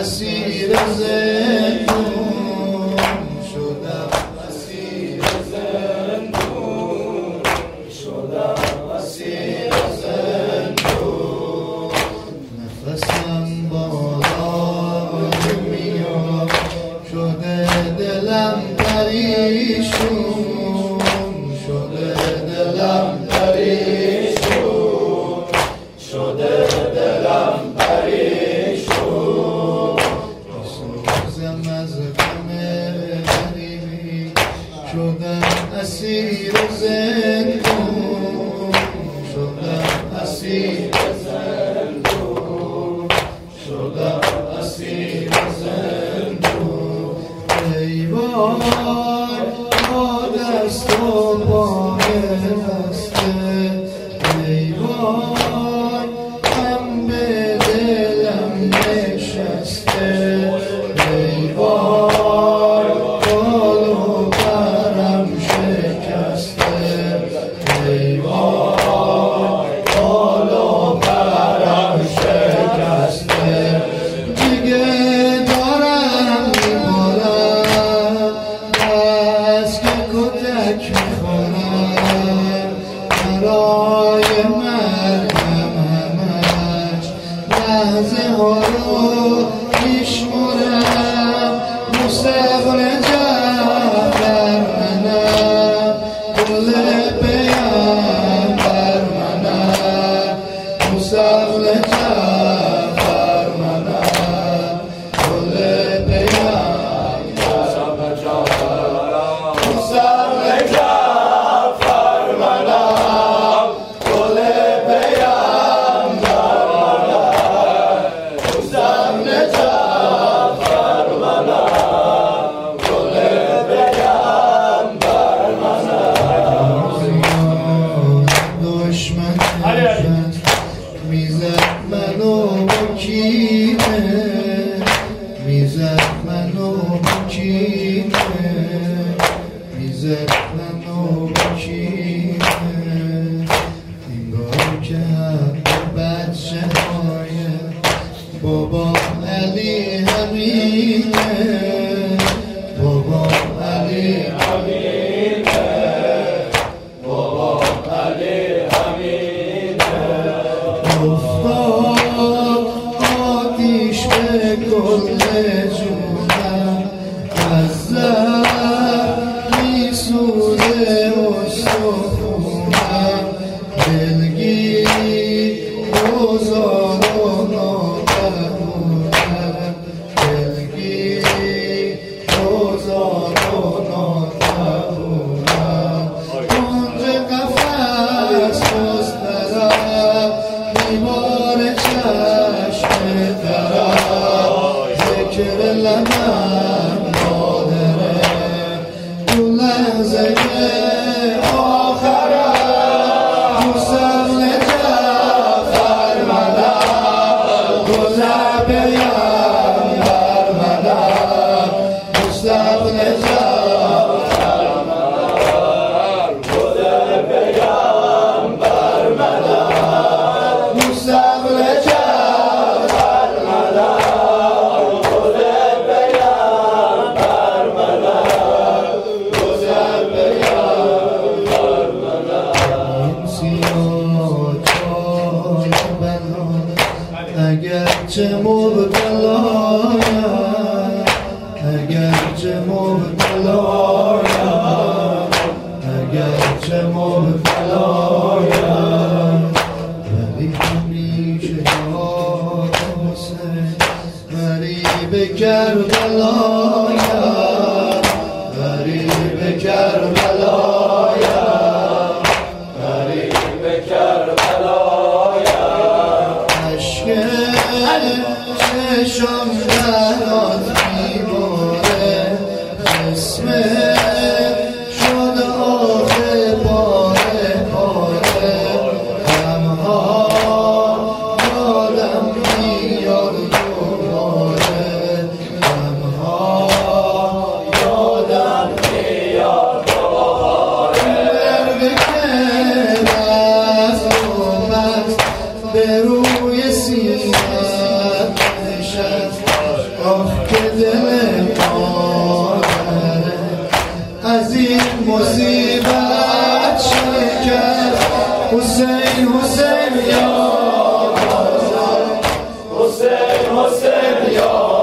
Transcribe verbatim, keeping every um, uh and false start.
اسیر زندون شدم، اسیر زندون شدم، اسیر زندون. نفسم بالا میاد شده دلم پریشون، شده دلم پریشون، شده دلم پریشون. میسوزم از غم غریبی شدم اسیر زندون، شدم اسیر زندون، شدم اسیر زندون. ای وای با دست و پای بسته، ای وای غم به دلم نشسته، ای وای بال و پرم شکسته، ای وای بال و پرم شکسته. دیگه دارم میمارم بس که کتک میخورم، برای مرگم همش لحظه ها رو میشمرم. مستقل جعفر منم، گل پیمبر منم، مستقل جعفر منم، گل پیمبر مستقل جعفر منم، گل پیمبر منم، مستقل جعفر منم، گل پیمبر منم. دشمن میزد منو با کینه، میزد منو با کینه، میزد منو با کینه. انگار که حق بچه های بابا علی همینه، بابا علی همینه، بابا علی همینه. افتاد آتیش به کل جونم، از زر میسوزه استخونم. دلگیر گذار و ناتمونم، دلگیر گذار و ناتمونم. کنج قفس بسترم، دیوار چشم درم، ذکر لبم مادره، تو لحظه آخرم. مستقل جعفر منم، گل پیمبر منم، مستقل جعفر منم، گل پیمبر منم، مستقل جعفر منم، گل پیمبر منم، گل پیمبر منم. این سیاه چای بلان اگرچه مبتلایم، اگرچه مبتلایم، اگرچه مبتلایم، ولی همیشه یاد حسین غریب کربلایم، غریب کربلایم، غریب کربلایم. عشق چشم درات میباره، اسم شد آخه پاره پاره. غمها یادم میاد دوباره، غمها یادم میاد دوباره. مرد که دست و بست به روی سینت نشست، خلوت شکست حسین حسین یا حسین حسین یا